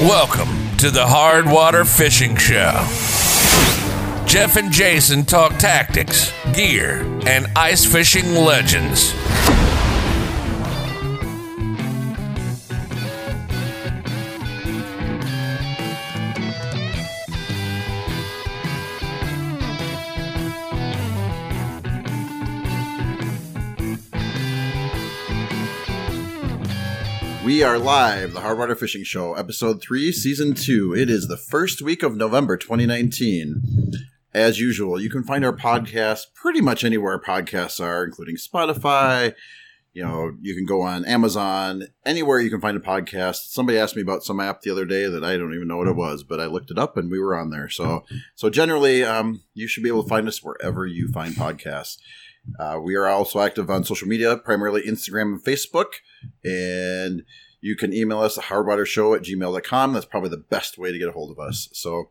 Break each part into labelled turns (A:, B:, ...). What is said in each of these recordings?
A: Welcome to the Hardwater Fishing Show. Jeff and Jason talk tactics, gear, and ice fishing legends.
B: We are live, the Hardwater Fishing Show, Episode 3, Season 2. It is the first week of November 2019. As usual, you can find our podcast pretty much anywhere podcasts are, including Spotify. You can go on Amazon, anywhere you can find a podcast. Somebody asked me about some app the other day that I don't even know what it was, but I looked it up and we were on there. So generally, you should be able to find us wherever you find podcasts. We are also active on social media, primarily Instagram and Facebook. And you can email us at hardwatershow@gmail.com. That's probably the best way to get a hold of us. So,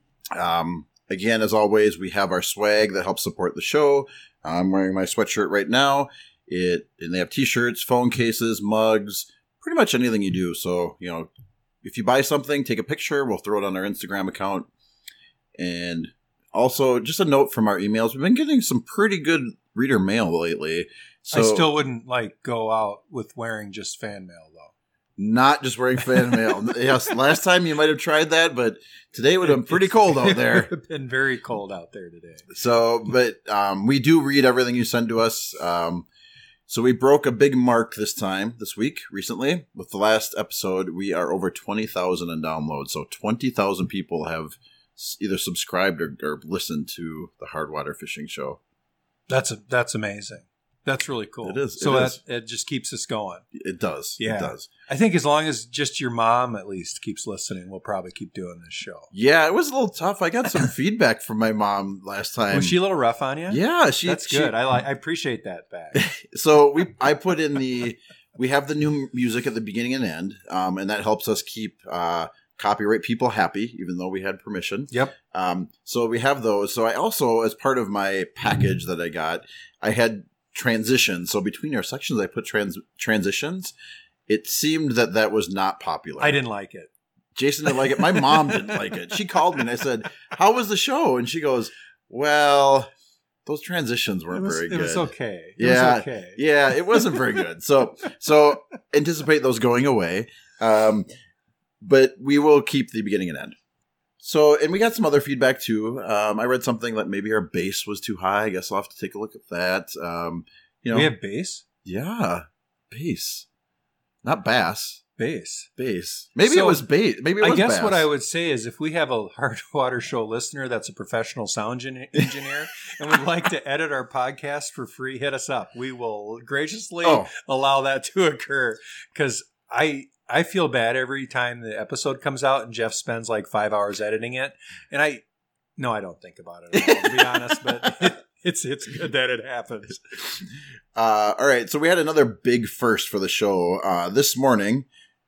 B: again, as always, we have our swag that helps support the show. I'm wearing my sweatshirt right now. And they have t-shirts, phone cases, mugs, pretty much anything you do. So, if you buy something, take a picture. We'll throw it on our Instagram account. And also, just a note from our emails. We've been getting some pretty good reader mail lately. So,
C: I still wouldn't go out with wearing just fan mail, though.
B: Not just wearing fan mail. Yes, last time you might have tried that, but today would have been pretty cold out there.
C: It would have been very cold out there today.
B: So, but we do read everything you send to us. So we broke a big mark this week, recently. With the last episode, we are over 20,000 in downloads. So 20,000 people have either subscribed or listened to the Hardwater Fishing Show.
C: That's amazing. That's really cool.
B: It is.
C: So it just keeps us going.
B: It does.
C: Yeah.
B: It does.
C: I think as long as just your mom at least keeps listening, we'll probably keep doing this show.
B: Yeah, it was a little tough. I got some feedback from my mom last time.
C: Was she a little rough on you?
B: Yeah,
C: that's good. I appreciate that back.
B: So I put in we have the new music at the beginning and end, and that helps us keep copyright people happy, even though we had permission.
C: Yep.
B: So we have those. So I also, as part of my package that I got, I had transitions. So between our sections, I put transitions. It seemed that was not popular.
C: I didn't like it.
B: Jason didn't like it. My mom didn't like it. She called me and I said, "How was the show?" And she goes, "Well, those transitions weren't very good."
C: It was okay.
B: Yeah, it wasn't very good. So anticipate those going away. But we will keep the beginning and end. So, and we got some other feedback too. I read something that maybe our bass was too high. I guess I'll have to take a look at that.
C: We have bass?
B: Yeah, bass. Not bass.
C: Bass.
B: Maybe it was bass. Maybe it was
C: I guess
B: bass.
C: what I would say is if we have a Hardwater Show listener that's a professional sound engineer and would like to edit our podcast for free, hit us up. We will graciously allow that to occur because I feel bad every time the episode comes out and Jeff spends 5 hours editing it. And I don't think about it at all, to be honest, but it's good that it happens.
B: All right. So we had another big first for the show. This morning,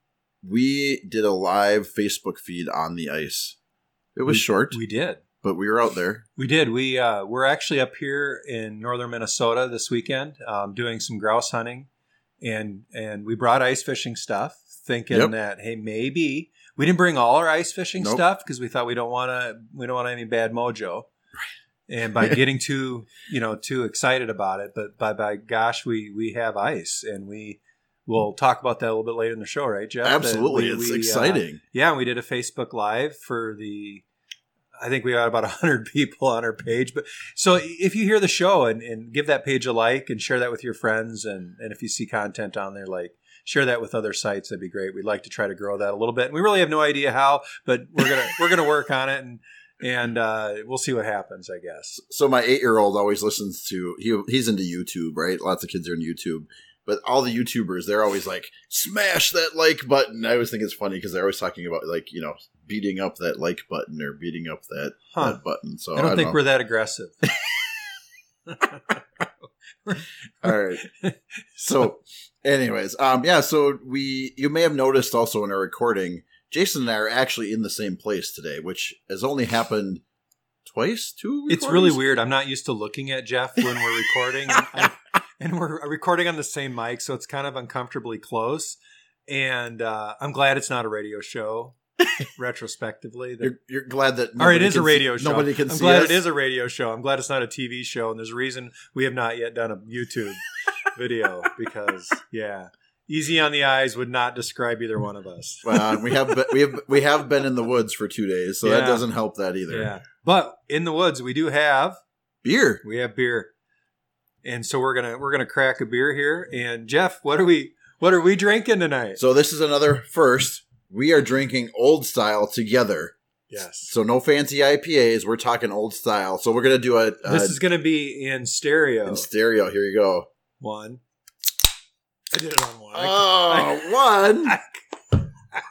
B: we did a live Facebook feed on the ice. It was short.
C: We did.
B: But we were out there.
C: We did. We're actually up here in northern Minnesota this weekend doing some grouse hunting. And we brought ice fishing stuff, thinking that, hey, maybe we didn't bring all our ice fishing stuff because we thought we don't want any bad mojo. Right. And by getting too excited about it, but by gosh, we have ice, and we'll talk about that a little bit later in the show, right, Jeff?
B: Absolutely, it's exciting.
C: And we did a Facebook Live for I think we got about 100 people on our page. But so if you hear the show and give that page a like and share that with your friends, and if you see content on there, share that with other sites, that'd be great. We'd like to try to grow that a little bit. And we really have no idea how, but we're gonna work on it, and we'll see what happens, I guess.
B: So my 8-year-old always listens to he's into YouTube, right? Lots of kids are in YouTube. But all the YouTubers, they're always like, smash that like button. I always think it's funny because they're always talking about beating up that like button or beating up that button. So
C: I don't think we're that aggressive.
B: All right. So anyways, so you may have noticed also in our recording, Jason and I are actually in the same place today, which has only happened twice, two recordings?
C: It's really weird. I'm not used to looking at Jeff when we're recording. And we're recording on the same mic, so it's kind of uncomfortably close. And I'm glad it's not a radio show. retrospectively.
B: You're glad that
C: it is a radio show.
B: Nobody can see us.
C: I'm glad it is a radio show. I'm glad it's not a TV show. And there's a reason we have not yet done a YouTube video because, easy on the eyes would not describe either one of us.
B: Well, we have been in the woods for 2 days, so that doesn't help that either.
C: Yeah, but in the woods we do have
B: beer.
C: We have beer, and so we're gonna crack a beer here. And Jeff, what are we drinking tonight?
B: So this is another first. We are drinking old style together.
C: Yes.
B: So no fancy IPAs. We're talking old style. So we're gonna do
C: This is gonna be in stereo.
B: In stereo. Here you go.
C: One. I did it on one.
B: One.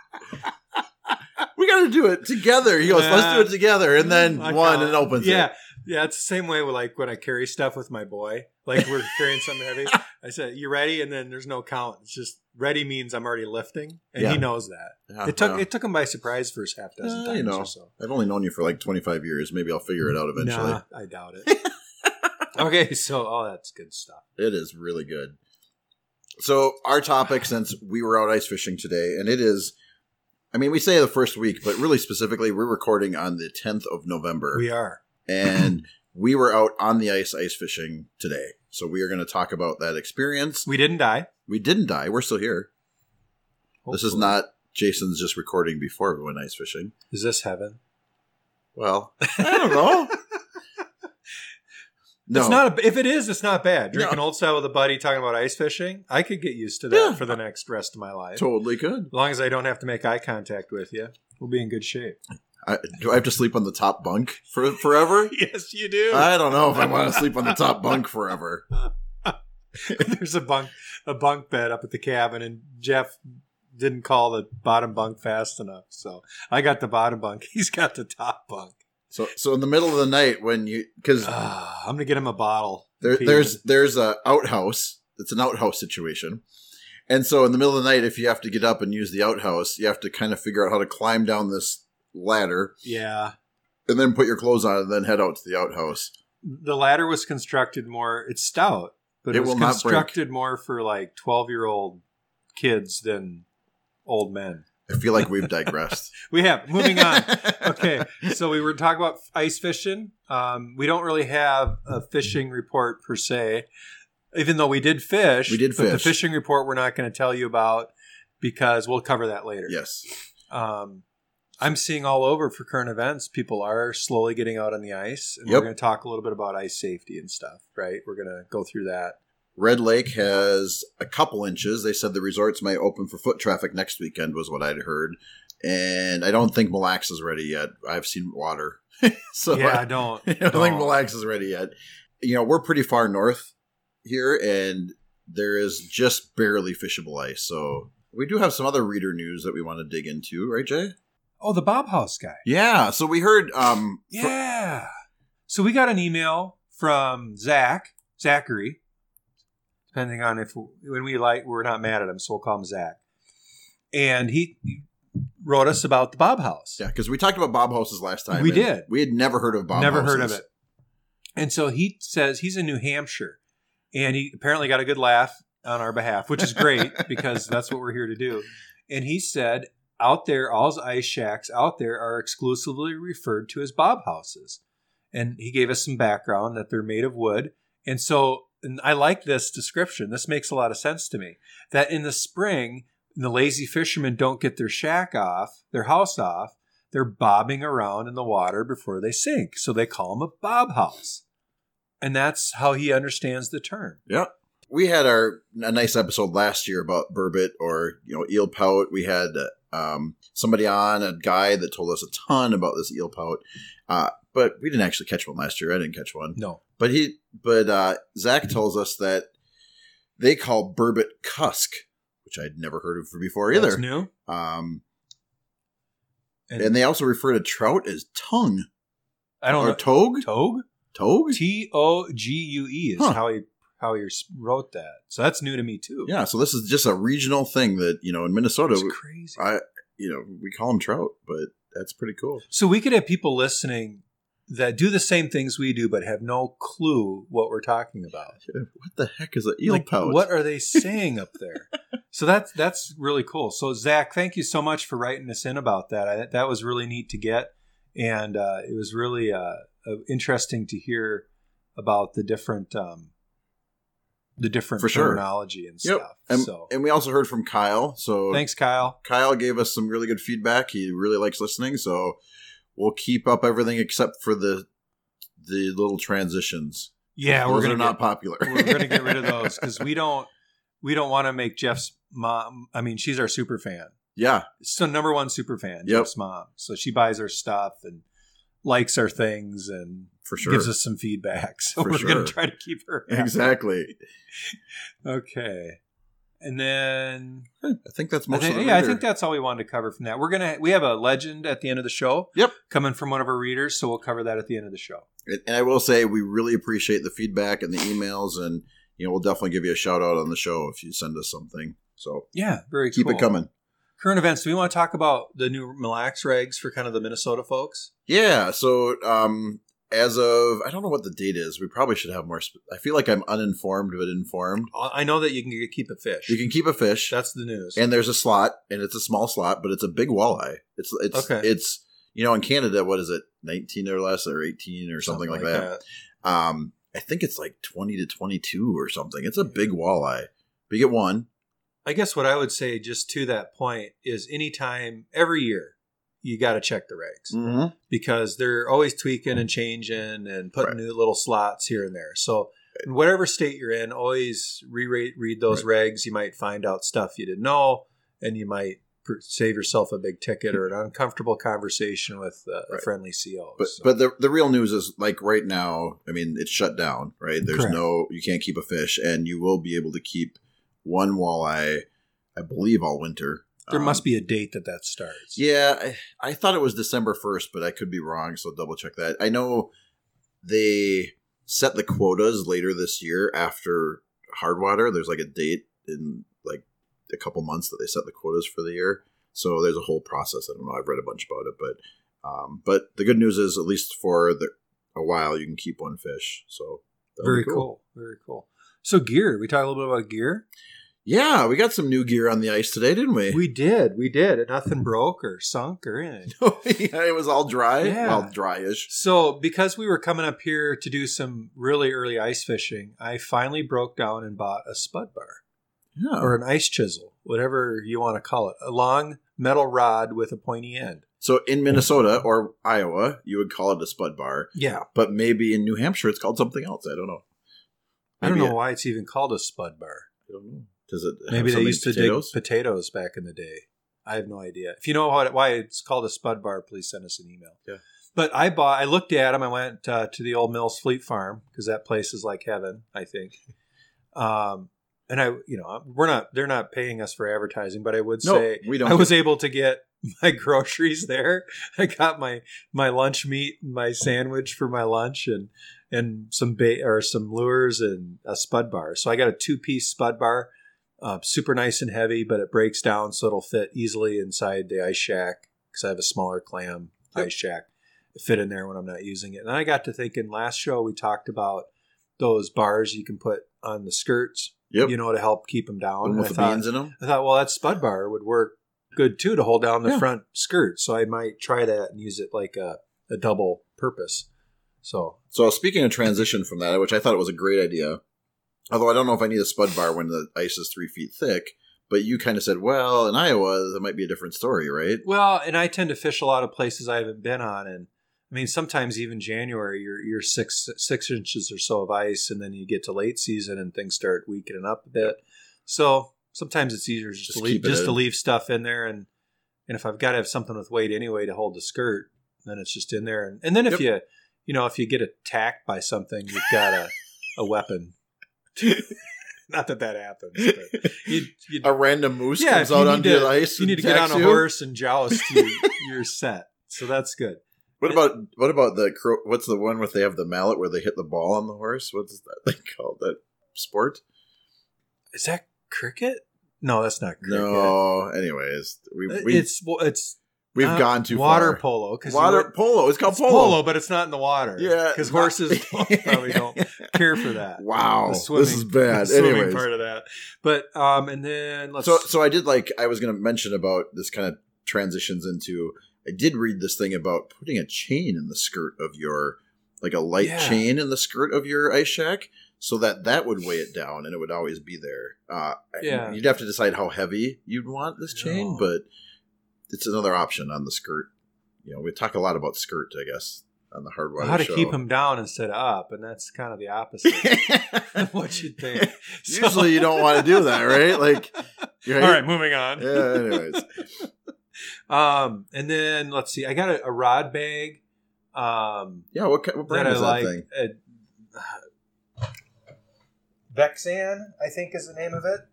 B: We got to do it together. He goes, let's do it together. And then one and opens it.
C: Yeah. It's the same way with like when I carry stuff with my boy. Like we're carrying something heavy. I said, you ready? And then there's no count. It's just ready means I'm already lifting. And he knows that. Yeah, it took him by surprise first half dozen times or so.
B: I've only known you for like 25 years. Maybe I'll figure it out eventually.
C: Nah, I doubt it. Okay. So, that's good stuff.
B: It is really good. So our topic, since we were out ice fishing today, and it is, we say the first week, but really specifically, we're recording on the 10th of November.
C: We are.
B: And we were out on the ice fishing today. So we are going to talk about that experience.
C: We didn't die.
B: We didn't die. We're still here. Hopefully. This is not Jason's just recording before we went ice fishing.
C: Is this heaven?
B: Well, I don't know. No.
C: It's not. If it is, it's not bad. Drinking old style with a buddy, talking about ice fishing. I could get used to that for the next rest of my life.
B: Totally could.
C: As long as I don't have to make eye contact with you, we'll be in good shape.
B: Do I have to sleep on the top bunk forever?
C: Yes, you do.
B: I don't know if I want to sleep on the top bunk forever.
C: There's a bunk bed up at the cabin, and Jeff didn't call the bottom bunk fast enough, so I got the bottom bunk. He's got the top bunk.
B: So in the middle of the night because
C: I'm gonna get him a bottle.
B: There's a outhouse. It's an outhouse situation, and so in the middle of the night, if you have to get up and use the outhouse, you have to kind of figure out how to climb down this ladder.
C: Yeah,
B: and then put your clothes on and then head out to the outhouse.
C: The ladder was constructed more. It's stout, but it was constructed more for like 12-year-old kids than old men.
B: I feel like we've digressed.
C: We have. Moving on. Okay. So we were talking about ice fishing. We don't really have a fishing report per se, even though we did fish. But the fishing report we're not going to tell you about because we'll cover that later.
B: Yes.
C: I'm seeing all over for current events, people are slowly getting out on the ice. And we're going to talk a little bit about ice safety and stuff, right? We're going to go through that.
B: Red Lake has a couple inches. They said the resorts might open for foot traffic next weekend was what I'd heard. And I don't think Mille Lacs is ready yet. I've seen water. So
C: I don't
B: think Mille Lacs is ready yet. We're pretty far north here, and there is just barely fishable ice. So we do have some other reader news that we want to dig into, right, Jay?
C: Oh, the Bob House guy.
B: Yeah. So we heard.
C: So we got an email from Zachary. Depending on we're not mad at him, so we'll call him Zach. And he wrote us about the Bob House.
B: Yeah, because we talked about Bob Houses last time.
C: We did.
B: We had never heard of Bob
C: Houses.
B: Never
C: heard of it. And so he says he's in New Hampshire. And he apparently got a good laugh on our behalf, which is great because that's what we're here to do. And he said, out there, all his ice shacks out there are exclusively referred to as Bob Houses. And he gave us some background that they're made of wood. And so... And I like this description. This makes a lot of sense to me. That in the spring, the lazy fishermen don't get their house off. They're bobbing around in the water before they sink. So they call them a Bob House. And that's how he understands the term.
B: Yeah. We had a nice episode last year about burbot or, eel pout. We had somebody on, a guy that told us a ton about this eel pout. But we didn't actually catch one last year. I didn't catch one.
C: No.
B: But Zach tells us that they call burbot cusk, which I'd never heard of before either.
C: That's new.
B: And they also refer to trout as tongue.
C: I don't know.
B: Togue?
C: Togue?
B: Togue?
C: Togue is how he wrote that. So that's new to me too.
B: Yeah. So this is just a regional thing that, in Minnesota.
C: It's crazy.
B: We call them trout, but that's pretty cool.
C: So we could have people listening that do the same things we do, but have no clue what we're talking about.
B: What the heck is an eel pout?
C: What are they saying up there? So that's really cool. So Zach, thank you so much for writing us in about that. That was really neat to get, and it was really interesting to hear about the different
B: For sure.
C: terminology and stuff.
B: And we also heard from Kyle. So
C: thanks, Kyle.
B: Kyle gave us some really good feedback. He really likes listening. So we'll keep up everything except for the little transitions.
C: Yeah,
B: those are not popular.
C: We're going to get rid of those because we don't want to make Jeff's mom. I mean, she's our super fan.
B: Yeah,
C: so number one super fan,
B: Yep.
C: Jeff's mom. So she buys our stuff and likes our things and
B: for sure
C: gives us some feedback. So
B: For
C: we're going
B: sure.
C: to try to keep her happy.
B: Exactly.
C: Okay. And then
B: I think that's most of the
C: I
B: reader.
C: think that's all we wanted to cover from that. We have a legend at the end of the show.
B: Yep.
C: Coming from one of our readers, so we'll cover that at the end of the show.
B: And I will say we really appreciate the feedback and the emails, and we'll definitely give you a shout out on the show if you send us something. So
C: Yeah, very
B: keep
C: cool.
B: it coming.
C: Current events. Do we want to talk about the new Mille Lacs regs for kind of the Minnesota folks?
B: Yeah. So as of, I don't know what the date is. We probably should have more. I feel like I'm uninformed but informed.
C: I know that you can keep a fish.
B: You can keep a fish.
C: That's the news.
B: And there's a slot, and it's a small slot, but it's a big walleye. It's
C: Okay.
B: It's in Canada, what is it, 19 or less, or 18 or something like that. I think it's like 20 to 22 or something. It's a big walleye. But you get one.
C: I guess what I would say just to that point is anytime, every year, you got to check the regs
B: Mm-hmm.
C: because they're always tweaking and changing and putting
B: Right.
C: new little slots here and there. So in whatever state you're in, always read those regs. You might find out stuff you didn't know, and you might save yourself a big ticket or an uncomfortable conversation with a
B: Right.
C: friendly CO.
B: But the real news is, like, right now, I mean, it's shut down, right? There's
C: Correct.
B: you can't keep a fish, and you will be able to keep one walleye, I believe, all winter.
C: there must be a date that starts.
B: Yeah, I thought it was December 1st, but I could be wrong, so double check that. I know they set the quotas later this year after Hardwater. There's like a date in like a couple months that they set the quotas for the year. So there's a whole process. I don't know. I've read a bunch about it, but the good news is, at least for a while, you can keep one fish. So that'll
C: Very
B: be
C: cool. Very cool. So gear. We talk a little bit about gear.
B: Yeah, we got some new gear on the ice today, didn't we?
C: We did. Nothing broke or sunk or anything.
B: Yeah, it was all dry.
C: Yeah.
B: Well, dry-ish.
C: So because we were coming up here to do some really early ice fishing, I finally broke down and bought a spud bar
B: Yeah.
C: or an ice chisel, whatever you want to call it. A long metal rod with a pointy end.
B: So in Minnesota or Iowa, you would call it a spud bar.
C: Yeah.
B: But maybe in New Hampshire, it's called something else. I don't know.
C: I don't
B: Maybe
C: know why it's even called a spud bar.
B: I don't know. Does it have
C: Maybe they
B: something
C: used to
B: potatoes?
C: dig potatoes back in the day. I have no idea. If you know why it's called a spud bar, please send us an email.
B: Yeah.
C: But I looked at them. I went to the old Mills Fleet Farm because that place is like heaven, I think. And they're not paying us for advertising, but I would
B: No,
C: say
B: we don't.
C: I was able to get my groceries there. I got my lunch meat and my sandwich for my lunch and some some lures and a spud bar. So I got a 2-piece spud bar. Super nice and heavy, but it breaks down so it'll fit easily inside the ice shack because I have a smaller clam ice shack. It fit in there when I'm not using it. And I got to thinking, last show we talked about those bars you can put on the skirts,
B: Yep.
C: to help keep them down.
B: With
C: And
B: the beans in them?
C: I thought, well, that spud bar would work good too to hold down the
B: Yeah.
C: front skirt. So I might try that and use it like a double purpose. So
B: speaking of transition from that, which I thought it was a great idea, although I don't know if I need a spud bar when the ice is 3 feet thick, but you kind of said, well, in Iowa, that might be a different story, right?
C: well, and I tend to fish a lot of places I haven't been on, and I mean sometimes even January you're 6 inches or so of ice, and then you get to late season and things start weakening up a bit. So sometimes it's easier just to leave stuff in there, and if I've got to have something with weight anyway to hold the skirt, then it's just in there. And then if if you get attacked by something, you've got a weapon. Not that happens, but
B: A random moose
C: if
B: comes
C: you
B: out
C: need
B: onto
C: to-
B: the ice.
C: You need to
B: and
C: get on
B: attacks
C: a
B: you?
C: horse and joust. You're set. So that's good.
B: What about what's the one where they have the mallet where they hit the ball on the horse? What's that thing called? That sport?
C: Is that cricket? No, that's not cricket.
B: No. Anyways, we
C: It's
B: We've gone too
C: water
B: far.
C: Polo.
B: Water polo. It's called
C: polo, but it's not in the water.
B: Yeah,
C: because horses probably don't care for that.
B: Wow,
C: The swimming,
B: this is bad.
C: the swimming
B: Anyways,
C: part of that. But and then
B: so I did I was going to mention about this kind of transitions into. I did read this thing about putting a chain in the skirt of your a light chain in the skirt of your ice shack, so that would weigh it down and it would always be there. You'd have to decide how heavy you'd want this chain, but it's another option on the skirt. We talk a lot about skirt, I guess, on the Hardwater
C: Show. How to
B: show.
C: keep them down instead of up, and that's kind of the opposite of what you'd think.
B: Usually you don't want to do that, right? Right?
C: All right, moving on.
B: Yeah, anyways.
C: And then let's see. I got a rod bag.
B: What brand is that thing?
C: Vexan, I think is the name of it.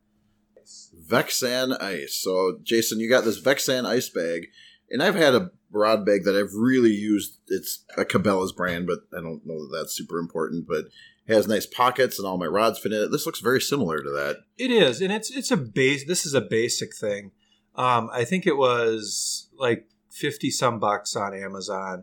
B: Vexan Ice. So, Jason, you got this Vexan ice bag, and I've had a rod bag that I've really used. It's a Cabela's brand, but I don't know that that's super important, but it has nice pockets and all my rods fit in it. This looks very similar to that. It
C: is, and it's a base. This is a basic thing. I think it was like $50 on Amazon.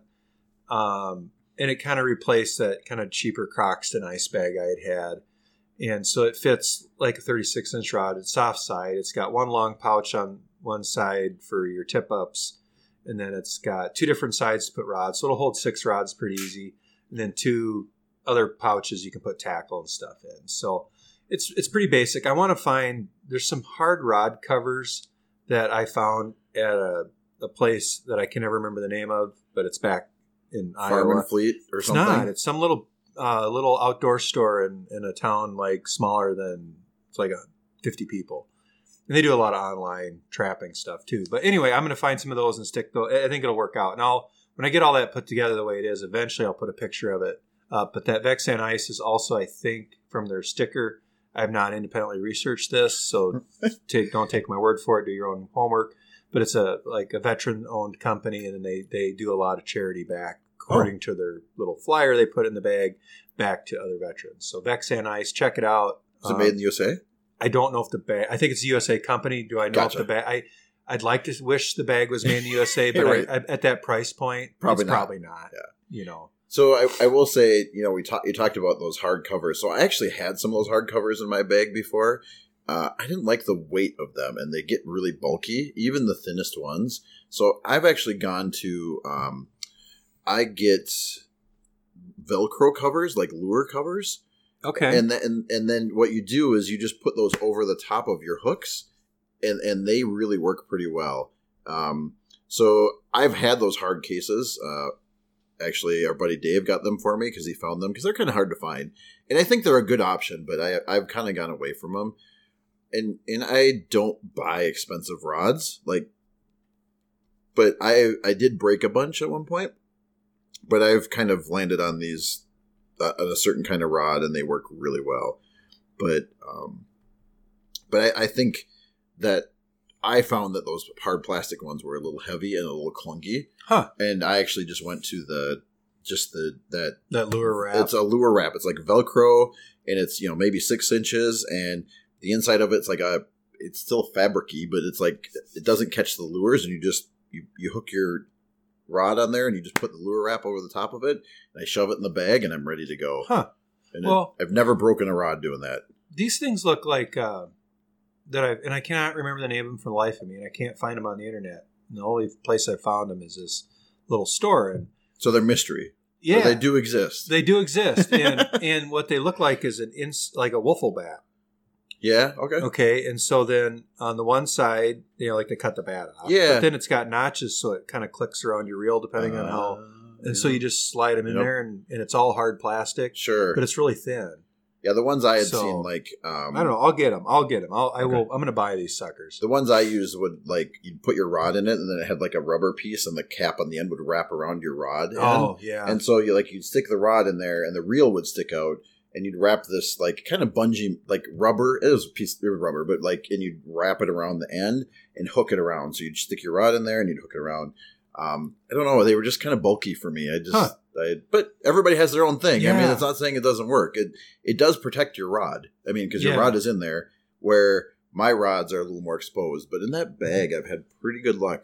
C: And it kind of replaced that kind of cheaper Croxton ice bag I had. And so it fits like a 36-inch rod. It's soft side. It's got one long pouch on one side for your tip-ups. And then it's got two different sides to put rods. So it'll hold 6 rods pretty easy. And then 2 other pouches you can put tackle and stuff in. So it's pretty basic. I want to find, there's some hard rod covers that I found at a place that I can never remember the name of, but it's back in
B: Farm
C: Iowa.
B: and Fleet or something?
C: It's not. It's some little outdoor store in a town smaller than, it's 50 people. And they do a lot of online trapping stuff too. But anyway, I'm going to find some of those and stick those. I think it'll work out. And when I get all that put together the way it is, eventually I'll put a picture of it up. But that Vexan Ice is also, I think, from their sticker. I have not independently researched this, so don't take my word for it. Do your own homework. But it's a veteran-owned company, and then they do a lot of charity back according to their little flyer they put in the bag back to other veterans. So Vexan Ice, check it out.
B: Is it made in the USA?
C: I don't know if the bag. I think it's a USA company. Do I know if the bag? I'd like to wish the bag was made in the USA, but
B: right.
C: at that price point,
B: probably
C: not.
B: Yeah. So I will say, you talked about those hard covers. So I actually had some of those hard covers in my bag before. I didn't like the weight of them, and they get really bulky, even the thinnest ones. So I've actually gone to, I get Velcro covers, like lure covers.
C: Okay.
B: And then what you do is you just put those over the top of your hooks, and they really work pretty well. So I've had those hard cases. Actually, our buddy Dave got them for me because he found them because they're kind of hard to find. And I think they're a good option, but I've kind of gone away from them. And I don't buy expensive rods, but I did break a bunch at one point. But I've kind of landed on these on a certain kind of rod, and they work really well. But I think that I found that those hard plastic ones were a little heavy and a little clunky.
C: Huh.
B: And I actually just went to that
C: lure wrap.
B: It's a lure wrap. It's like Velcro, and it's maybe 6 inches, and the inside of it's it's still fabricy, but it's it doesn't catch the lures, and you hook your rod on there, and you just put the lure wrap over the top of it, and I shove it in the bag, and I'm ready to go.
C: Huh.
B: And I've never broken a rod doing that.
C: These things look like and I cannot remember the name of them for the life of me, and I can't find them on the internet. And the only place I found them is this little store. And
B: so they're mystery.
C: Yeah.
B: But they do exist.
C: They do exist. And what they look like is like a wiffle bat.
B: Yeah, okay.
C: Okay, and so then on the one side, they cut the bat off.
B: Yeah.
C: But then it's got notches, so it kind of clicks around your reel depending on how. And so you just slide them in there, and it's all hard plastic.
B: Sure.
C: But it's really thin.
B: Yeah, the ones I had seen,
C: I don't know. I'll get them. I'm going to buy these suckers.
B: The ones I used would, you'd put your rod in it, and then it had, a rubber piece, and the cap on the end would wrap around your rod.
C: Oh, yeah.
B: And so, you'd stick the rod in there, and the reel would stick out, and you'd wrap this, kind of bungee, rubber. It was a piece of rubber, but, and you'd wrap it around the end and hook it around. So you'd stick your rod in there, and you'd hook it around. I don't know. They were just kind of bulky for me. But everybody has their own thing.
C: Yeah.
B: I mean, it's not saying it doesn't work. It does protect your rod. I mean, because your
C: Yeah.
B: rod is in there, where my rods are a little more exposed. But in that bag, I've had pretty good luck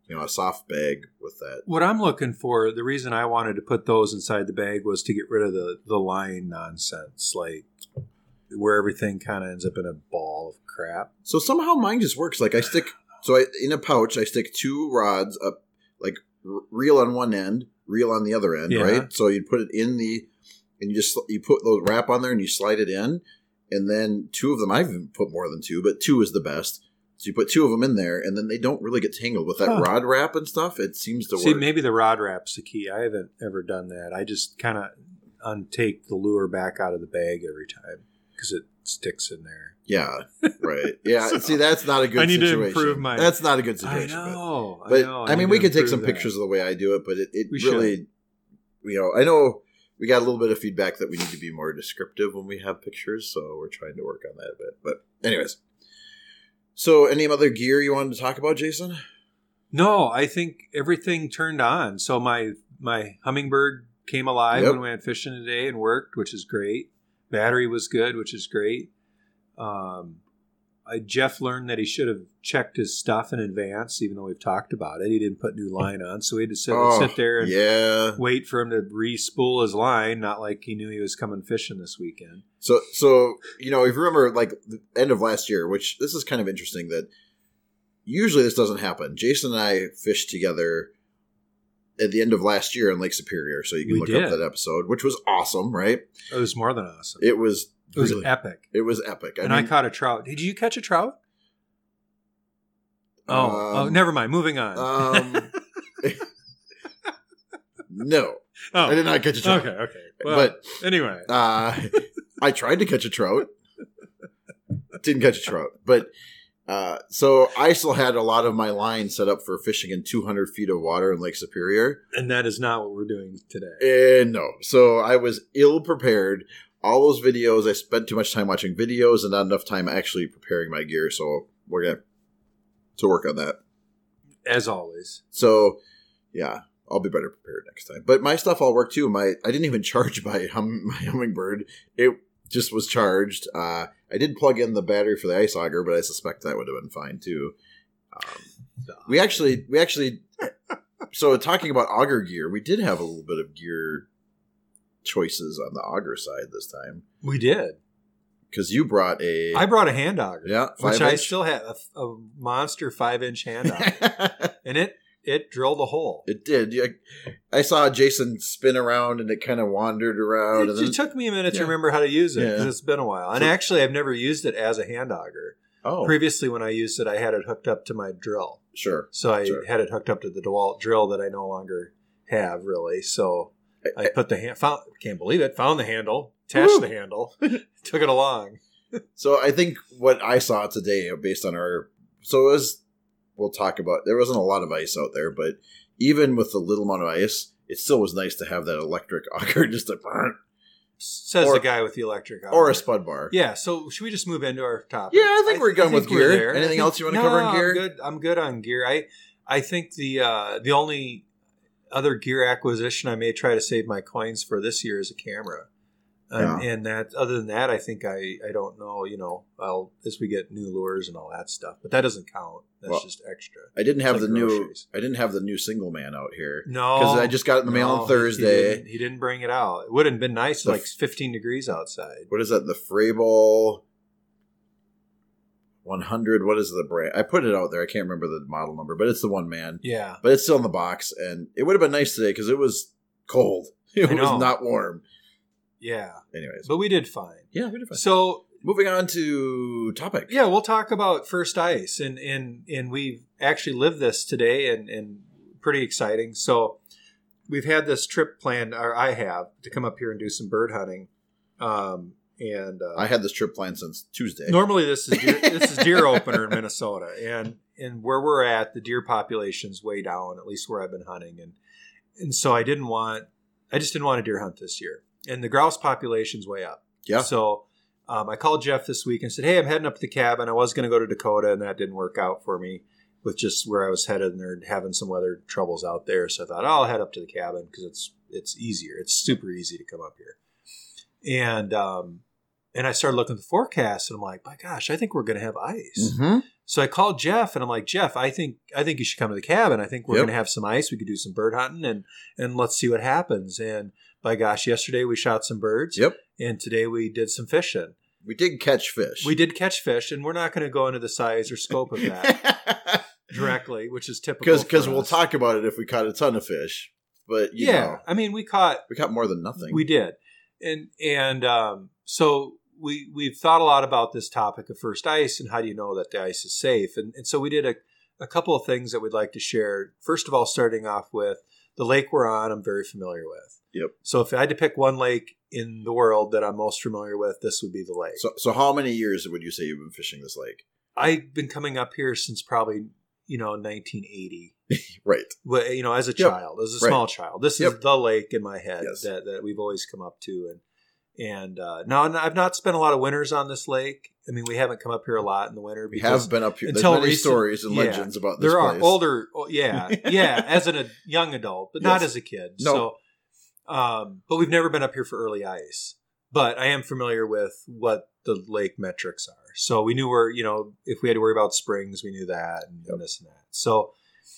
B: a soft bag with that.
C: What I'm looking for, the reason I wanted to put those inside the bag was to get rid of the line nonsense, like where everything kind of ends up in a ball of crap.
B: So somehow mine just works. Like in a pouch, I stick 2 rods up, like reel on one end, reel on the other end, right? So you put it and you put the wrap on there and you slide it in. And then 2 of them, I've even put more than 2, but 2 is the best. So you put 2 of them in there, and then they don't really get tangled with that rod wrap and stuff. It seems to work.
C: See, maybe the rod wrap's the key. I haven't ever done that. I just kind of untake the lure back out of the bag every time because it sticks in there.
B: Yeah, right. Yeah, so, see, that's not a good situation. I need to improve my... That's not a good situation.
C: I know.
B: I mean, we could take some pictures of the way I do it, but it really, I know we got a little bit of feedback that we need to be more descriptive when we have pictures, so we're trying to work on that a bit. But anyways. So, any other gear you wanted to talk about, Jason?
C: No, I think everything turned on. So my Humminbird came alive when we went fishing today and worked, which is great. Battery was good, which is great. Jeff learned that he should have checked his stuff in advance, even though we've talked about it. He didn't put new line on, so we had to sit there and wait for him to re-spool his line, not like he knew he was coming fishing this weekend. So
B: if you remember, like, the end of last year, which this is kind of interesting that usually this doesn't happen. Jason and I fished together at the end of last year in Lake Superior, so you can look up that episode, which was awesome, right?
C: It was more than awesome.
B: It was
C: epic.
B: It was epic.
C: I caught a trout. Did you catch a trout? Never mind. Moving on.
B: No. I did not catch a trout.
C: Okay. Well, but anyway.
B: I tried to catch a trout. Didn't catch a trout. But so I still had a lot of my line set up for fishing in 200 feet of water in Lake Superior.
C: And that is not what we're doing today.
B: No. So I was ill prepared. All those videos, I spent too much time watching videos and not enough time actually preparing my gear. So we're going to work on that.
C: As always.
B: So, yeah, I'll be better prepared next time. But my stuff all worked too. I didn't even charge my Humminbird. It just was charged. I did plug in the battery for the ice auger, but I suspect that would have been fine too. We actually, so talking about auger gear, we did have a little bit of gear choices on the auger side this time.
C: We did.
B: Because you brought
C: I brought a hand auger.
B: Yeah.
C: Which I still have a monster 5-inch hand auger. And it drilled a hole.
B: It did. I saw Jason spin around and it kind of wandered around.
C: It took me a minute to remember how to use it because it's been a while. And actually, I've never used it as a hand auger.
B: Oh.
C: Previously, when I used it, I had it hooked up to my drill.
B: Sure.
C: So I had it hooked up to the DeWalt drill that I no longer have, really. So I put can't believe it, found the handle, attached the handle, took it along.
B: So I think what I saw today, based on we'll talk about, there wasn't a lot of ice out there, but even with the little amount of ice, it still was nice to have that electric auger just to
C: Says the guy with the electric auger.
B: Or a spud bar.
C: Yeah, so should we just move into our topic?
B: Yeah, I think we're done with gear. Anything else you want to cover in gear?
C: I'm good on gear. I think the only other gear acquisition I may try to save my coins for this year is a camera. And that, other than that, I think I don't know, as we get new lures and all that stuff, but that doesn't count. That's just extra.
B: I didn't have the new single man out here.
C: No,
B: because I just got it in the mail on Thursday.
C: He didn't bring it out. It would have been nice, like 15 degrees outside.
B: What is that? The Frabill 100. What is the brand? I put it out there. I can't remember the model number, but it's the one man.
C: Yeah,
B: but it's still in the box, and it would have been nice today because it was cold. It was not warm.
C: Yeah.
B: Anyways.
C: But we did fine.
B: Yeah, we did fine.
C: So
B: moving on to topic.
C: Yeah, we'll talk about first ice. And we've actually lived this today and pretty exciting. So we've had this trip planned, or I have, to come up here and do some bird hunting. I
B: had this trip planned since Tuesday.
C: Normally this is deer opener in Minnesota. And where we're at, the deer population's way down, at least where I've been hunting. And so I just didn't want to deer hunt this year. And the grouse population's way up.
B: Yeah.
C: So I called Jeff this week and said, hey, I'm heading up to the cabin. I was going to go to Dakota, and that didn't work out for me with just where I was headed, and they're having some weather troubles out there. So I thought, I'll head up to the cabin because it's easier. It's super easy to come up here. And I started looking at the forecast, and I'm like, my gosh, I think we're going to have ice.
B: Mm-hmm.
C: So I called Jeff and I'm like, Jeff, I think you should come to the cabin. I think we're going to have some ice. We could do some bird hunting and let's see what happens. And by gosh, yesterday we shot some birds.
B: Yep.
C: And today we did some fishing.
B: We did catch fish.
C: We did catch fish, and we're not going to go into the size or scope of that directly, which is typical.
B: Because we'll talk about it if we caught a ton of fish. But you know,
C: I mean, we caught
B: more than nothing.
C: We did, and so we've thought a lot about this topic of first ice and how do you know that the ice is safe, and so we did a couple of things that we'd like to share. First of all, starting off with the lake we're on, I'm very familiar with.
B: Yep.
C: So if I had to pick one lake in the world that I'm most familiar with, this would be the lake.
B: So how many years would you say you've been fishing this lake?
C: I've been coming up here since probably 1980.
B: Right.
C: Well, as a child, as a small child. This is the lake in my head that we've always come up to. And now I've not spent a lot of winters on this lake. I mean, we haven't come up here a lot in the winter.
B: We have been up here. There's many stories and legends about this place.
C: There are older, as a young adult, but not as a kid.
B: No.
C: So, but we've never been up here for early ice. But I am familiar with what the lake metrics are. So we knew where, if we had to worry about springs, we knew that and this and that. So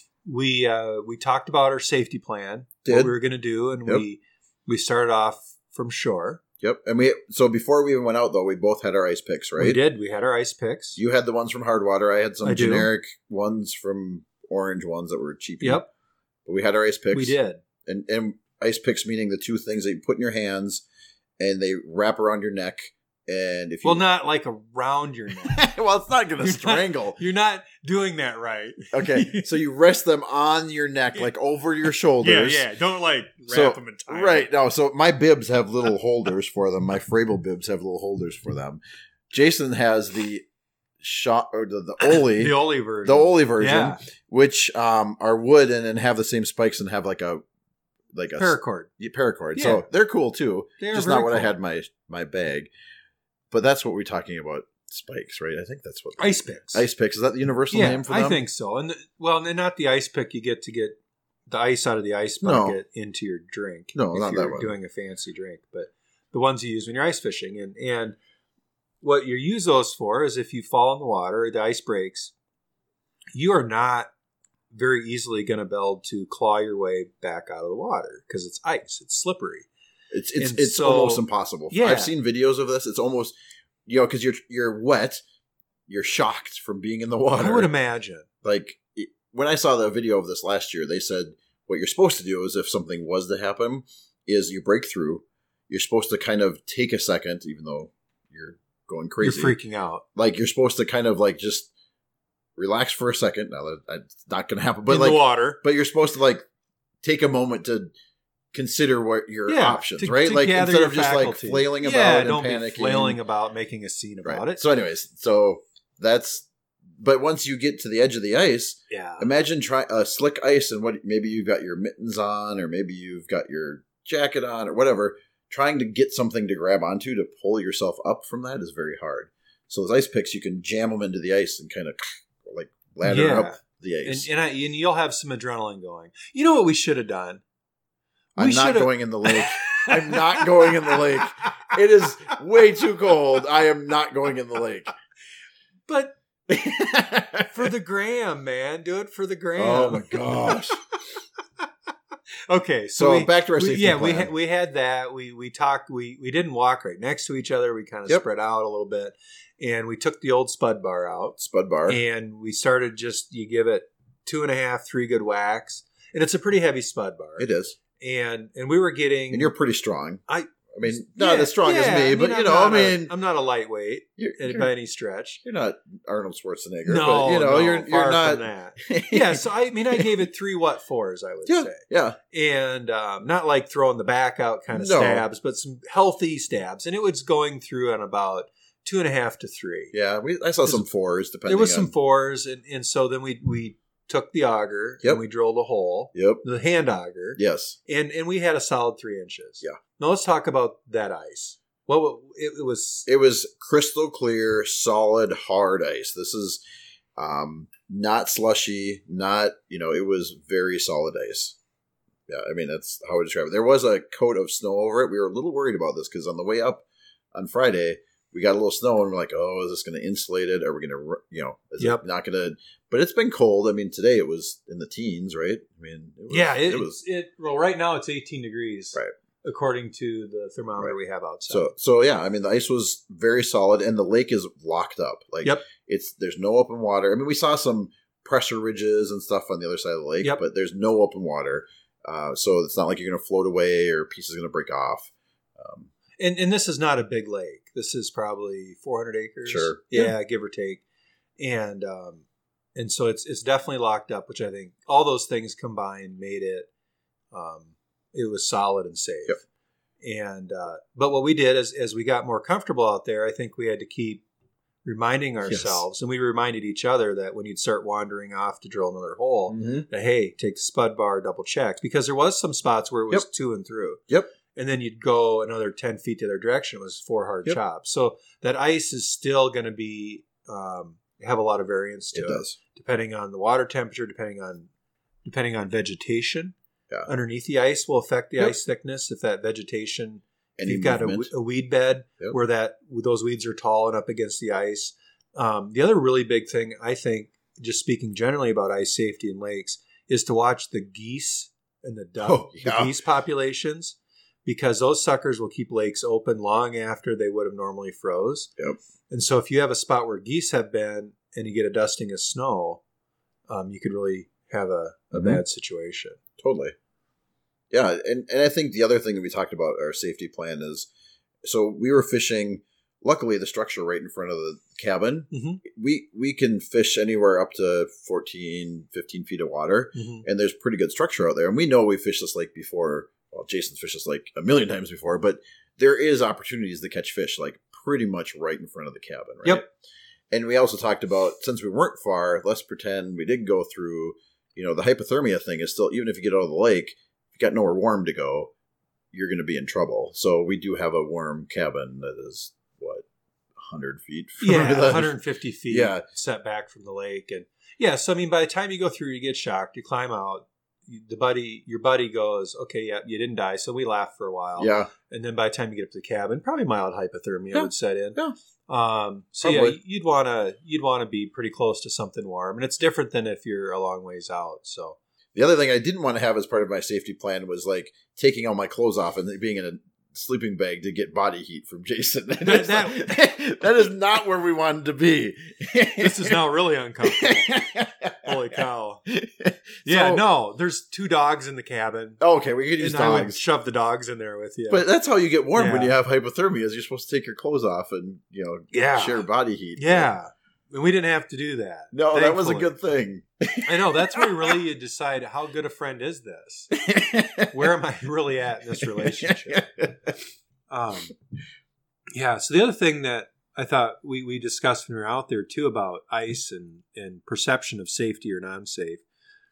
C: we talked about our safety plan, what we were going to do, and we started off from shore.
B: Yep. And so before we even went out, though, we both had our ice picks, right?
C: We did. We had our ice picks.
B: You had the ones from Hardwater. I had some generic ones from Orange ones that were cheap.
C: Yep.
B: But we had our ice picks.
C: We did.
B: And ice picks meaning the two things that you put in your hands and they wrap around your neck. And if you
C: not like around your neck.
B: Well, it's not going to strangle.
C: You're not doing that right.
B: Okay, so you rest them on your neck, like over your shoulders.
C: Yeah. Don't wrap them in time.
B: Right. No. So my bibs have little holders for them. My Frable bibs have little holders for them. Jason has the shot or the Oli,
C: the Oli version,
B: which are wood and then have the same spikes and have like a
C: paracord.
B: Paracord.
C: Yeah.
B: So they're cool too.
C: They're
B: just not what I had in my bag. But that's what we're talking about. Spikes, right? I think that's what
C: ice picks.
B: Ice picks, is that the universal name for them?
C: I think so. And not the ice pick. You get to get the ice out of the ice bucket into your drink.
B: No,
C: if
B: not
C: you're
B: that one.
C: Doing a fancy drink, but the ones you use when you're ice fishing, and what you use those for is if you fall in the water, or the ice breaks, you are not very easily going to be able to claw your way back out of the water because it's ice. It's slippery.
B: It's almost impossible.
C: Yeah.
B: I've seen videos of this. It's almost, because you're wet, you're shocked from being in the water.
C: I would imagine.
B: Like when I saw the video of this last year, they said what you're supposed to do is if something was to happen, is you break through. You're supposed to kind of take a second, even though you're going crazy.
C: You're freaking out.
B: Like you're supposed to kind of like just relax for a second. Now that's not going to happen, but
C: in the water.
B: But you're supposed to like take a moment to consider what your options, right?
C: To
B: like instead of just
C: faculty.
B: like flailing about and
C: don't
B: panicking.
C: Be flailing about, making a scene about it.
B: So anyways, but once you get to the edge of the ice, imagine slick ice and what maybe you've got your mittens on or maybe you've got your jacket on or whatever, trying to get something to grab onto to pull yourself up from that is very hard. So those ice picks, you can jam them into the ice and kind of like ladder up the ice.
C: And you'll have some adrenaline going. You know what we should have done?
B: I'm not going in the lake. I'm not going in the lake. It is way too cold. I am not going in the lake.
C: But for the gram, man. Do it for the gram.
B: Oh, my gosh.
C: Okay. So
B: back to our safety plan.
C: We had that. We talked. We didn't walk right next to each other. We kind of spread out a little bit. And we took the old spud bar out. And we started you give it 2.5, 3 good whacks. And it's a pretty heavy spud bar.
B: It is.
C: And we were getting...
B: And you're pretty strong. I mean, not as strong as me, but
C: I'm not a lightweight by any stretch.
B: You're not Arnold Schwarzenegger.
C: No,
B: but, you're
C: far
B: not...
C: from that. So I gave it 3 4s, I would say.
B: Yeah.
C: And not like throwing the back out kind of stabs, but some healthy stabs. And it was going through on about 2.5 to 3.
B: Yeah, I saw some 4s, depending.
C: There was some 4s, and so then we took the auger and we drilled a hole.
B: Yep.
C: The hand auger.
B: Yes.
C: And we had a solid 3 inches.
B: Yeah.
C: Now let's talk about that ice. Well, it was...
B: It was crystal clear, solid, hard ice. This is not slushy, not, it was very solid ice. Yeah, I mean, that's how I describe it. There was a coat of snow over it. We were a little worried about this because on the way up on Friday, we got a little snow and we're like, oh, is this going to insulate it? Are we going to, is
C: Yep.
B: it not going to? But it's been cold. I mean, today it was in the teens, right? I mean, it was.
C: Well, right now it's 18 degrees,
B: right,
C: according to the thermometer we have outside.
B: So yeah, I mean, the ice was very solid, and the lake is locked up. Like, there's no open water. I mean, we saw some pressure ridges and stuff on the other side of the lake, but there's no open water. So it's not like you're going to float away or pieces going to break off.
C: And this is not a big lake. This is probably 400 acres.
B: Sure.
C: Yeah, give or take. And so it's definitely locked up, which I think all those things combined made it was solid and safe.
B: Yep.
C: And but what we did as we got more comfortable out there, I think we had to keep reminding ourselves, and we reminded each other that when you'd start wandering off to drill another hole, that, hey, take the spud bar, double check. Because there was some spots where it was to and through.
B: Yep.
C: And then you'd go another 10 feet the other direction. It was 4 hard chops. So that ice is still going to be have a lot of variance to it. It does. Depending on the water temperature, depending on vegetation. Yeah. Underneath the ice will affect the ice thickness. If that vegetation, if you've got a weed bed where those weeds are tall and up against the ice. The other really big thing, I think, just speaking generally about ice safety in lakes, is to watch the geese and the duck, the geese populations. Because those suckers will keep lakes open long after they would have normally froze. Yep. And so if you have a spot where geese have been and you get a dusting of snow, you could really have a bad situation.
B: Totally. Yeah. And I think the other thing that we talked about our safety plan is, so we were fishing, luckily the structure right in front of the cabin, we can fish anywhere up to 14, 15 feet of water. And there's pretty good structure out there. And we know we fished this lake before. Well, Jason's fished this lake a million times before, but there is opportunities to catch fish like pretty much right in front of the cabin, right?
C: Yep.
B: And we also talked about, since we weren't far, let's pretend we did go through, the hypothermia thing is still, even if you get out of the lake, if you got nowhere warm to go, you're going to be in trouble. So we do have a warm cabin that is, 100 feet? From
C: 150 feet set back from the lake. And so I mean, by the time you go through, you get shocked, you climb out. Your buddy goes, okay, yeah, you didn't die, so we laugh for a while. Yeah. And then by the time you get up to the cabin, probably mild hypothermia would set in. Yeah. You'd wanna be pretty close to something warm. And it's different than if you're a long ways out. So
B: the other thing I didn't want to have as part of my safety plan was like taking all my clothes off and being in a sleeping bag to get body heat from Jason. That is not where we wanted to be.
C: This is now really uncomfortable. Holy cow. Yeah, there's 2 dogs in the cabin.
B: Oh, okay, we could use dogs.
C: I would shove the dogs in there with you.
B: But that's how you get warm when you have hypothermia, is you're supposed to take your clothes off and, share body heat.
C: Yeah. And we didn't have to do that.
B: No, thankfully. That was a good thing.
C: I know. That's where you decide, how good a friend is this? Where am I really at in this relationship? So the other thing that I thought we discussed when we were out there too about ice and perception of safety or non-safe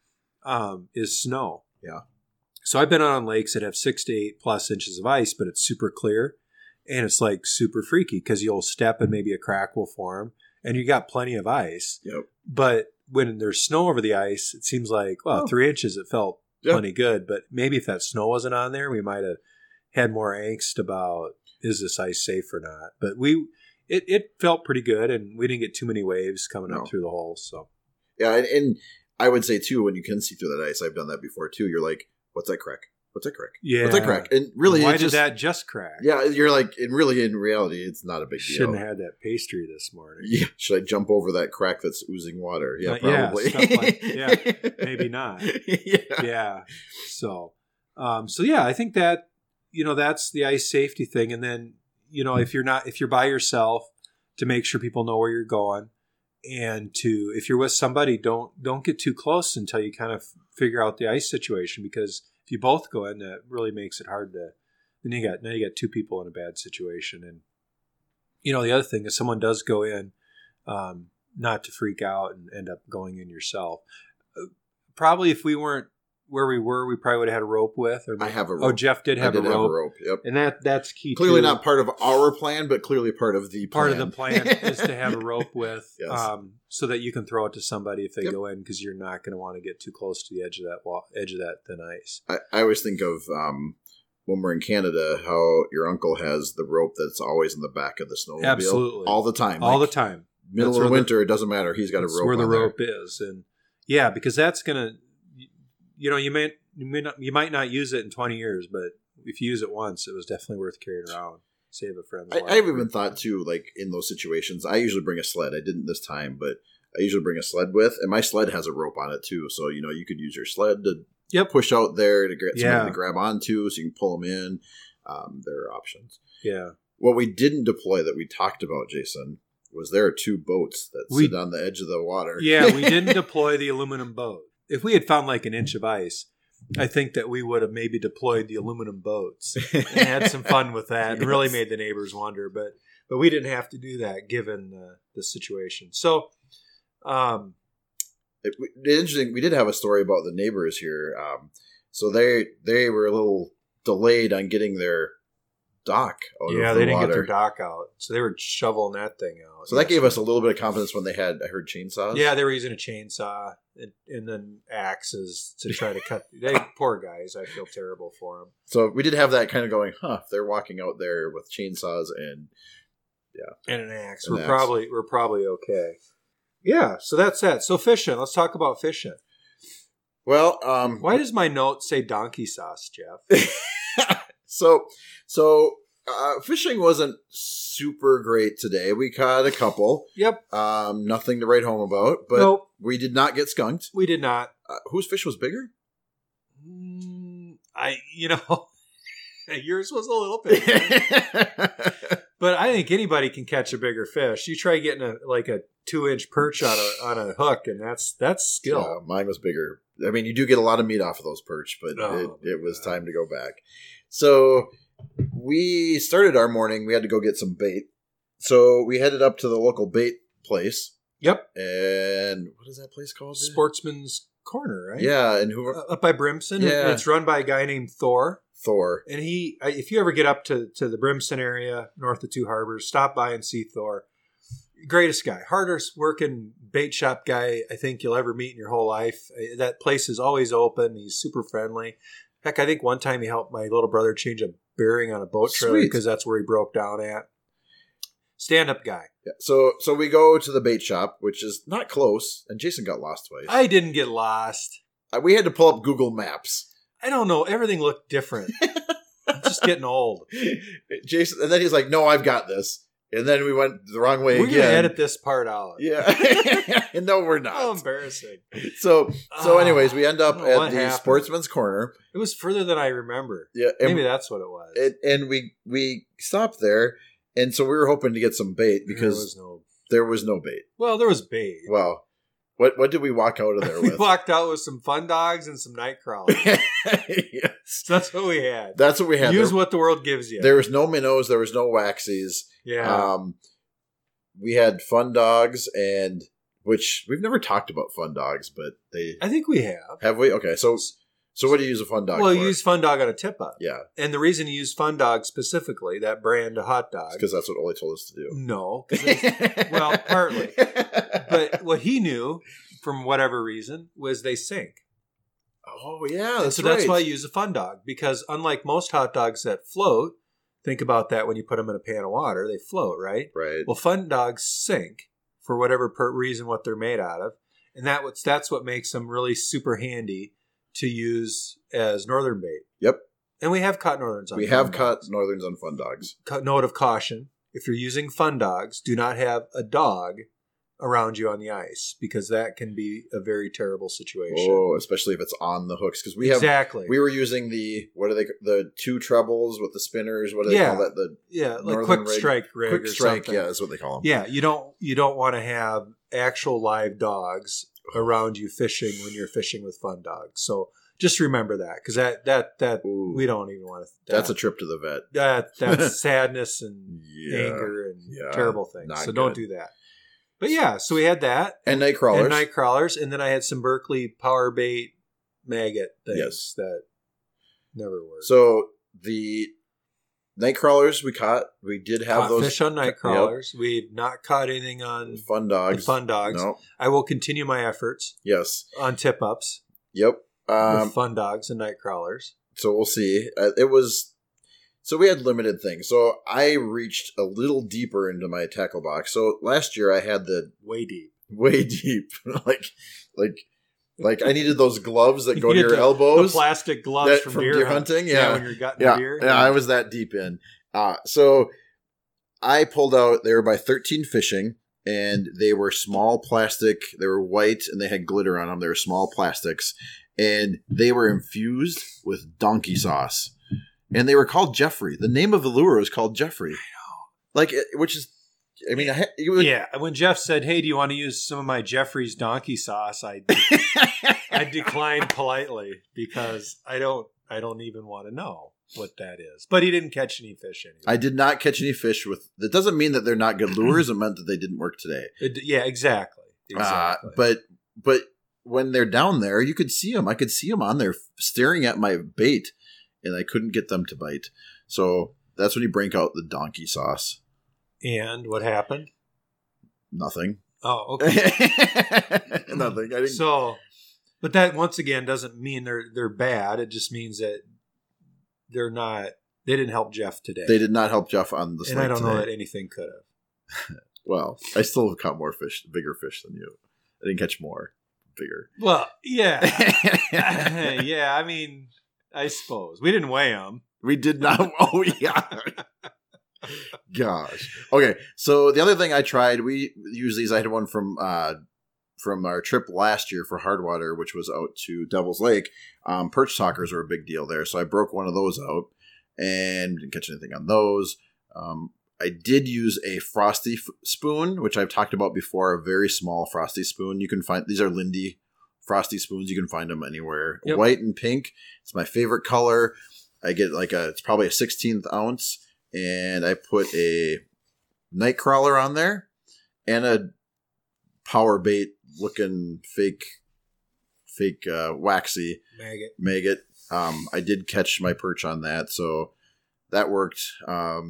C: is snow.
B: Yeah.
C: So I've been on lakes that have 6 to 8 plus inches of ice, but it's super clear and it's like super freaky because you'll step and maybe a crack will form and you got plenty of ice.
B: Yep.
C: But when there's snow over the ice, it seems like, 3 inches, it felt plenty good. But maybe if that snow wasn't on there, we might have had more angst about, is this ice safe or not? But it felt pretty good, and we didn't get too many waves coming up through the holes. So
B: yeah, and I would say too, when you can see through that ice, I've done that before too. You're like, what's that crack? What's that crack?
C: Yeah,
B: what's that crack? And really,
C: why did that just crack?
B: Yeah, you're like, and really, in reality, it's not a big deal.
C: Shouldn't have had that pastry this morning.
B: Yeah, should I jump over that crack that's oozing water? Yeah, probably.
C: Maybe not. Yeah. So I think that that's the ice safety thing, and then if you're by yourself, to make sure people know where you're going, and if you're with somebody, don't get too close until you kind of figure out the ice situation, because if you both go in, that really makes it hard to. Then you got 2 people in a bad situation, and the other thing is someone does go in, not to freak out and end up going in yourself. Probably if we weren't where we were, we probably would have had a rope with. Or
B: I have a rope.
C: Oh, Jeff did have a rope.
B: Have a rope. Yep.
C: And that's key.
B: Clearly
C: too.
B: not part of our plan, but clearly part of the plan.
C: Part of the plan is to have a rope with,
B: yes.
C: So that you can throw it to somebody if they go in, because you're not going to want to get too close to the edge of that thin ice.
B: I always think of when we're in Canada, how your uncle has the rope that's always in the back of the snowmobile.
C: Absolutely.
B: All the time.
C: All the time.
B: Middle of winter, it doesn't matter. He's got a rope.
C: That's where the
B: on there.
C: rope is. And yeah, because that's going to, you might not use it in 20 years, but if you use it once, it was definitely worth carrying around. Save a friend's life.
B: I've even thought too, like in those situations, I usually bring a sled. I didn't this time, but I usually bring a sled with, and my sled has a rope on it too. So, you could use your sled to push out there to get somebody to grab onto so you can pull them in. There are options.
C: Yeah.
B: What we didn't deploy that we talked about, Jason, was there are 2 boats that sit on the edge of the water.
C: Yeah, we didn't deploy the aluminum boat. If we had found like an inch of ice, I think that we would have maybe deployed the aluminum boats and had some fun with that and really made the neighbors wonder. But we didn't have to do that given the situation. So,
B: interesting. We did have a story about the neighbors here. So they were a little delayed on getting their dock out of the water.
C: Yeah, they didn't get their dock out. So they were shoveling that thing out.
B: So that gave us a little bit of confidence when they had, I heard, chainsaws.
C: Yeah, they were using a chainsaw and then axes to try to cut. Poor guys. I feel terrible for them.
B: So we did have that kind of going, if they're walking out there with chainsaws and
C: an axe. We're probably okay. Yeah, so that's that. So fishing. Let's talk about fishing.
B: Well,
C: why does my note say donkey sauce, Jeff?
B: So fishing wasn't super great today. We caught a couple.
C: Yep.
B: Nothing to write home about, but we did not get skunked.
C: We did not.
B: Whose fish was bigger?
C: Yours was a little bit. But I think anybody can catch a bigger fish. You try getting a 2-inch perch on a hook, and that's skill.
B: Yeah, mine was bigger. I mean, you do get a lot of meat off of those perch, but it was time to go back. So we started our morning. We had to go get some bait. So we headed up to the local bait place.
C: Yep.
B: And what is that place called?
C: Sportsman's Corner, right?
B: Yeah, and
C: up by Brimson.
B: Yeah.
C: It's run by a guy named Thor.
B: And
C: if you ever get up to the Brimson area, north of Two Harbors, stop by and see Thor. Greatest guy. Hardest working bait shop guy I think you'll ever meet in your whole life. That place is always open. He's super friendly. Heck, I think one time he helped my little brother change a bearing on a boat trailer because that's where he broke down at. Stand-up guy.
B: Yeah. So we go to the bait shop, which is not close, and Jason got lost twice.
C: I didn't get lost.
B: We had to pull up Google Maps.
C: I don't know. Everything looked different. I'm just getting old.
B: Jason, and then he's like, "No, I've got this." And then we went the wrong way again.
C: We're going to edit this part out.
B: Yeah. No, we're not.
C: How embarrassing.
B: So anyways, we end up at the Sportsman's Corner.
C: It was further than I remember.
B: Yeah.
C: Maybe that's what it was.
B: And we stopped there, and so we were hoping to get some bait because there was no bait.
C: Well, there was bait.
B: Well, what did we walk out of there with?
C: We walked out with some fun dogs and some night crawlers.
B: Yes.
C: That's what we had.
B: That's what we had.
C: Use what the world gives you.
B: There was no minnows. There was no waxies.
C: Yeah.
B: We had fun dogs, and which we've never talked about fun dogs, but
C: I think we have.
B: Have we? Okay, so what do you use a fun dog for?
C: Well, you use Fun Dog on a tip-up.
B: Yeah.
C: And the reason you use Fun Dog specifically, that brand of hot dog.
B: Because that's what Ole told us to do.
C: No. Well, partly. But what he knew, from whatever reason, was they sink.
B: Oh, yeah, that's
C: so
B: right.
C: That's why I use a Fun Dog. Because unlike most hot dogs that float, think about that when you put them in a pan of water, they float, right?
B: Right.
C: Well, Fun Dogs sink for whatever reason what they're made out of. And that's what makes them really super handy to use as northern bait.
B: Yep.
C: And we have caught northerns on
B: We have caught northerns on Fun Dogs.
C: Note of caution. If you're using Fun Dogs, do not have a dog around you on the ice because that can be a very terrible situation.
B: Oh, especially if it's on the hooks. Because we were using the 2 trebles with the spinners. What do they call that?
C: Like quick strike rig
B: quick
C: or
B: strike,
C: something.
B: yeah, that's what they call them.
C: Yeah, you don't want to have actual live dogs around you fishing when you're fishing with Fun Dogs. So just remember that because that we don't even want to.
B: That's a trip to the vet.
C: That's sadness and anger and terrible things. So don't do that. But yeah, so we had that
B: and night crawlers,
C: and then I had some Berkley power bait maggot things that never worked.
B: So the night crawlers we caught. We did have those
C: fish on night crawlers. Yep. We've not caught anything on
B: Fun Dogs.
C: No. I will continue my efforts.
B: Yes,
C: on tip ups.
B: Yep,
C: with Fun Dogs and night crawlers.
B: So we'll see. It was So we had limited things. So I reached a little deeper into my tackle box. So last year I had the
C: way deep.
B: like I needed those gloves that go to your elbows.
C: The plastic gloves from deer
B: hunting.
C: Yeah, when you're gutting deer.
B: Yeah, I was that deep in. So I pulled out. They were by 13 Fishing, and they were small plastic. They were white, and they had glitter on them. They were small plastics, and they were infused with donkey sauce. And they were called Jeffrey. The name of the lure was called Jeffrey. I know.
C: When Jeff said, "Hey, do you want to use some of my Jeffrey's donkey sauce?" I declined politely because I don't even want to know what that is. But he didn't catch any fish anyway.
B: I did not catch any fish with. That doesn't mean that they're not good lures. It meant that they didn't work today.
C: Exactly.
B: But when they're down there, you could see them. I could see them on there staring at my bait, and I couldn't get them to bite. So that's when you break out the donkey sauce.
C: And what happened?
B: Nothing.
C: Oh, okay.
B: Nothing. I didn't.
C: So, but that once again doesn't mean they're bad. It just means that they're not. They didn't help Jeff today.
B: They did not help Jeff on the slate.
C: And I don't know
B: today.
C: that anything could have.
B: Well, I still have caught more fish, bigger fish than you. I didn't catch more bigger.
C: Well, yeah, yeah. I mean, I suppose we didn't weigh them.
B: We did not. Oh yeah. Gosh. Okay. So the other thing I tried, we use these. I had one from our trip last year for Hardwater, which was out to Devil's Lake. Perch talkers are a big deal there, so I broke one of those out and didn't catch anything on those. I did use a frosty spoon, which I've talked about before. A very small frosty spoon. You can find these are Lindy frosty spoons. You can find them anywhere. Yep. White and pink. It's my favorite color. I get it's probably a 16th ounce. And I put a night crawler on there and a power bait looking fake waxy maggot. I did catch my perch on that, so that worked. I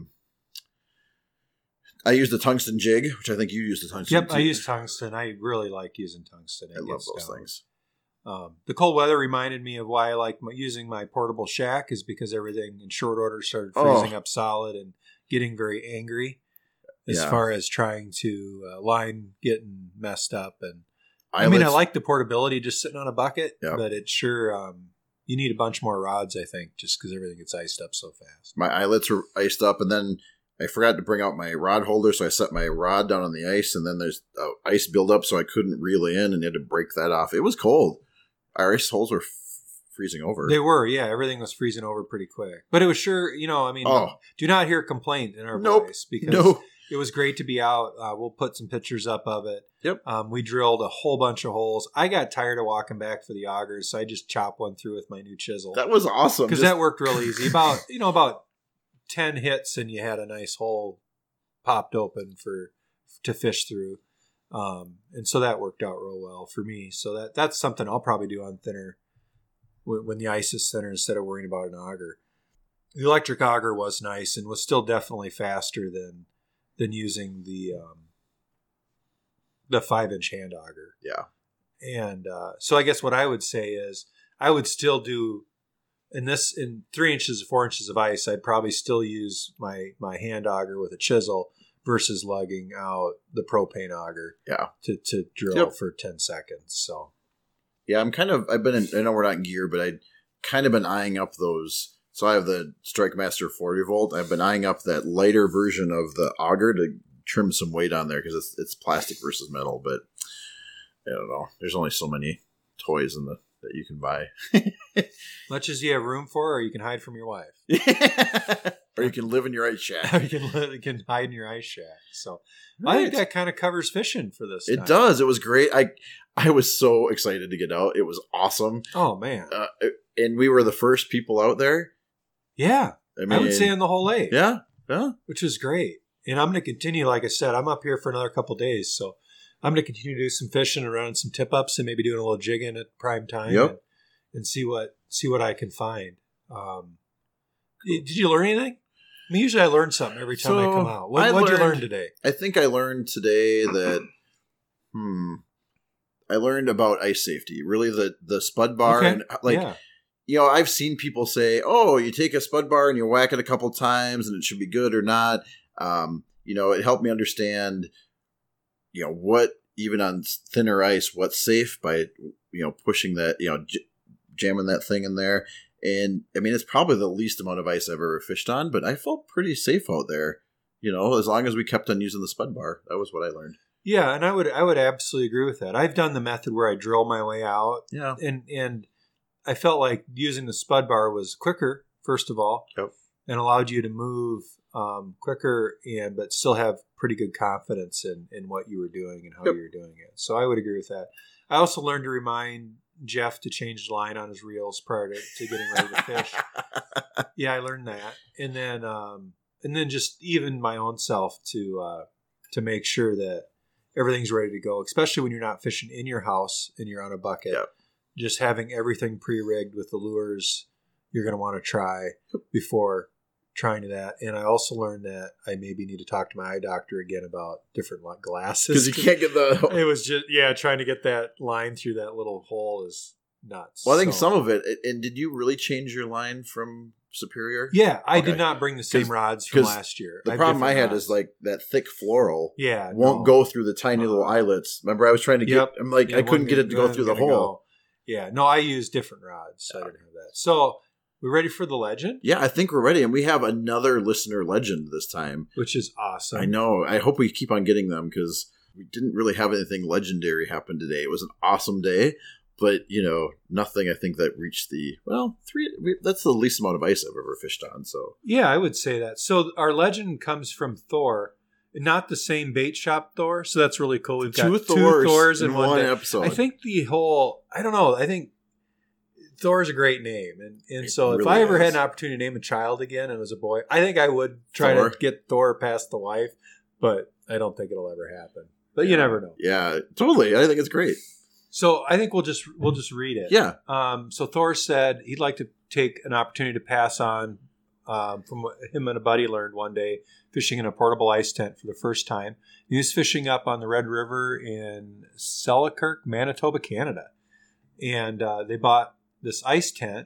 B: used a tungsten jig, which I think you used a tungsten.
C: Yep, I use tungsten. I really like using tungsten.
B: I love those things.
C: The cold weather reminded me of why I like using my portable shack is because everything in short order started freezing up solid and getting very angry as far as trying to line getting messed up. And I like the portability just sitting on a bucket, but it sure you need a bunch more rods, I think, just because everything gets iced up so fast.
B: My eyelets were iced up, and then I forgot to bring out my rod holder, so I set my rod down on the ice, and then there's ice buildup, so I couldn't reel in and had to break that off. It was cold. Our ice holes were freezing over.
C: They were, yeah. Everything was freezing over pretty quick. But it was sure, do not hear complaint in our voice because it was great to be out. We'll put some pictures up of it.
B: Yep.
C: We drilled a whole bunch of holes. I got tired of walking back for the augers, so I just chopped one through with my new chisel.
B: That was awesome.
C: Because that worked real easy. About 10 hits and you had a nice hole popped open to fish through. And so that worked out real well for me. So that's something I'll probably do on thinner when the ice is thinner instead of worrying about an auger. The electric auger was nice and was still definitely faster than using the 5-inch hand auger.
B: Yeah.
C: And so I guess what I would say is I would still do in 3 inches or 4 inches of ice, I'd probably still use my hand auger with a chisel versus lugging out the propane auger to drill for 10 seconds. So,
B: yeah, I know we're not in gear, but I'd kind of been eyeing up those. So I have the StrikeMaster 40 volt. I've been eyeing up that lighter version of the auger to trim some weight on there because it's plastic versus metal. But I don't know. There's only so many toys that you can buy.
C: Much as you have room for, or you can hide from your wife.
B: Or you can live in your ice shack.
C: Or you can hide in your ice shack. So right. I think that kind of covers fishing for this time.
B: It does. It was great. I was so excited to get out. It was awesome.
C: Oh, man.
B: And we were the first people out there.
C: Yeah. I would say in the whole lake.
B: Yeah. Yeah.
C: Which is great. And I'm going to continue, like I said, I'm up here for another couple of days. So I'm going to continue to do some fishing and running some tip-ups and maybe doing a little jigging at prime time and see what I can find. Did you learn anything? I mean, usually I learn something every time I come out. What did you learn today?
B: I think I learned today that I learned about ice safety. Really, the spud bar and I've seen people say, oh, you take a spud bar and you whack it a couple times and it should be good or not. It helped me understand, what, even on thinner ice, what's safe by, pushing that, jamming that thing in there. And I mean, it's probably the least amount of ice I've ever fished on, but I felt pretty safe out there, as long as we kept on using the spud bar. That was what I learned.
C: Yeah. And I would absolutely agree with that. I've done the method where I drill my way out.
B: Yeah.
C: And I felt like using the spud bar was quicker, first of all,
B: Yep.
C: and allowed you to move quicker but still have pretty good confidence in what you were doing and how
B: Yep.
C: you were doing it. So I would agree with that. I also learned to remind Jeff to change the line on his reels prior to getting ready to fish. Yeah, I learned that. And then just even my own self to make sure that everything's ready to go, especially when you're not fishing in your house and you're on a bucket.
B: Yep.
C: Just having everything pre-rigged with the lures you're going to want to try before trying to that. And I also learned that I maybe need to talk to my eye doctor again about different glasses.
B: Because you can't get the...
C: It was just, trying to get that line through that little hole is nuts.
B: Well, I think some of it... And did you really change your line from Superior?
C: Yeah, I
B: Okay.
C: did not bring the same rods from last year.
B: The problem I had is like that thick floral won't go through the tiny little eyelets. Remember, I was trying to get... I'm like, I couldn't get it to go through the hole.
C: Yeah, no, I used different rods, so I didn't have that. So, we ready for the legend?
B: Yeah, I think we're ready. And we have another listener legend this time.
C: Which is awesome.
B: I know. I hope we keep on getting them because we didn't really have anything legendary happen today. It was an awesome day, but, nothing I think that reached that's the least amount of ice I've ever fished on. So
C: yeah, I would say that. So, our legend comes from Thor. Not the same bait shop Thor, so that's really cool. We've got two Thors in one
B: episode.
C: I think I don't know, I think Thor is a great name. And so if
B: really
C: I ever
B: is.
C: had an opportunity to name a child again and it was a boy, I think I would try to get Thor past the wife, but I don't think it'll ever happen. But you never know.
B: Yeah, totally. I think it's great.
C: So I think we'll just read it.
B: Yeah.
C: So Thor said he'd like to take an opportunity to pass on from what him and a buddy learned one day fishing in a portable ice tent for the first time. He was fishing up on the Red River in Selkirk, Manitoba, Canada. And they bought this ice tent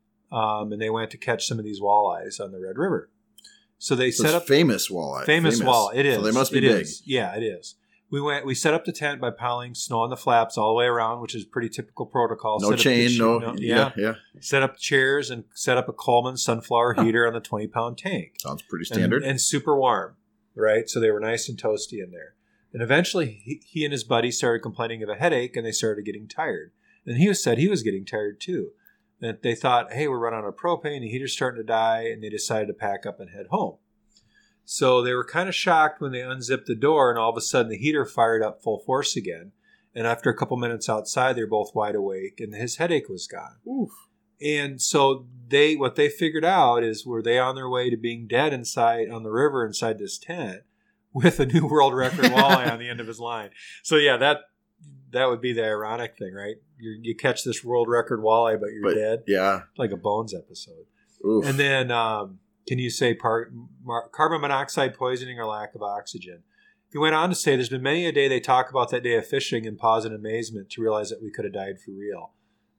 C: and they went to catch some of these walleyes on the Red River. So they set up
B: famous walleye.
C: Famous walleye. It is.
B: So they must be
C: it
B: big.
C: Is. Yeah, it is. We set up the tent by piling snow on the flaps all the way around, which is pretty typical protocol.
B: No chain,
C: yeah.
B: Yeah.
C: Set up chairs and set up a Coleman sunflower heater on the 20-pound tank.
B: Sounds pretty standard.
C: And super warm, right? So they were nice and toasty in there. And eventually he and his buddy started complaining of a headache and they started getting tired. And he said he was getting tired too. And they thought, hey, we're running out of propane, the heater's starting to die, and they decided to pack up and head home. So they were kind of shocked when they unzipped the door and all of a sudden the heater fired up full force again. And after a couple minutes outside, they were both wide awake and his headache was gone.
B: Oof.
C: And so what they figured out is, were they on their way to being dead inside on the river inside this tent with a new world record walleye on the end of his line. So yeah, that would be the ironic thing, right? You catch this world record walleye, but you're dead.
B: Yeah.
C: Like a Bones episode.
B: Oof.
C: And then, can you say carbon monoxide poisoning or lack of oxygen? He went on to say, there's been many a day they talk about that day of fishing and pause in amazement to realize that we could have died for real.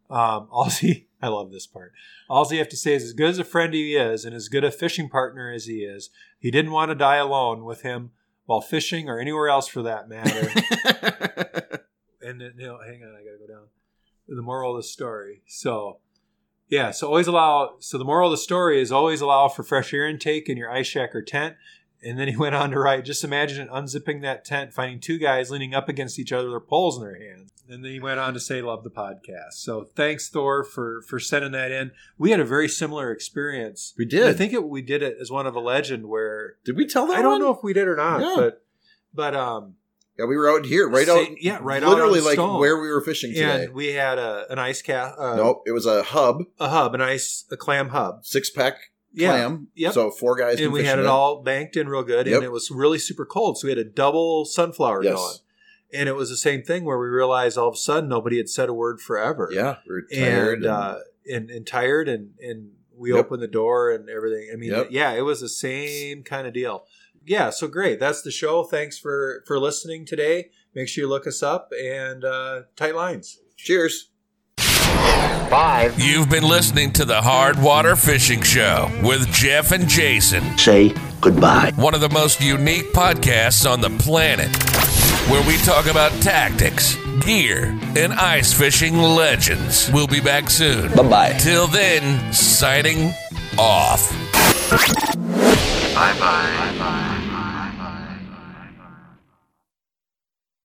C: I love this part. All you have to say is, as good as a friend he is and as good a fishing partner as he is, he didn't want to die alone with him while fishing or anywhere else for that matter. And then, hang on, I got to go down. The moral of the story. So the moral of the story is always allow for fresh air intake in your ice shack or tent. And then he went on to write, just imagine unzipping that tent, finding two guys leaning up against each other with their poles in their hands. And then he went on to say, love the podcast. So thanks, Thor, for sending that in. We had a very similar experience.
B: We did.
C: I think we did it as one of a legend where...
B: Did we tell that
C: I don't know if we did or not,
B: yeah.
C: but
B: yeah, we were out here, right
C: literally
B: out
C: literally
B: like
C: Stone.
B: Where we were fishing today.
C: And we had an ice cast.
B: Nope, it was a hub.
C: A clam hub.
B: 6-pack clam.
C: Yep.
B: So 4 guys.
C: And we had it all banked in real good, and it was really super cold. So we had a double sunflower going. And it was the same thing where we realized all of a sudden nobody had said a word forever.
B: Yeah, we were tired.
C: And tired, and we opened the door and everything. I mean, it was the same kind of deal. Yeah, so great. That's the show. Thanks for listening today. Make sure you look us up and tight lines.
B: Cheers.
D: 5.
A: You've been listening to the Hard Water Fishing Show with Jeff and Jason.
D: Say goodbye.
A: One of the most unique podcasts on the planet, where we talk about tactics, gear, and ice fishing legends. We'll be back soon.
D: Bye-bye.
A: Till then, signing off.
D: Bye-bye.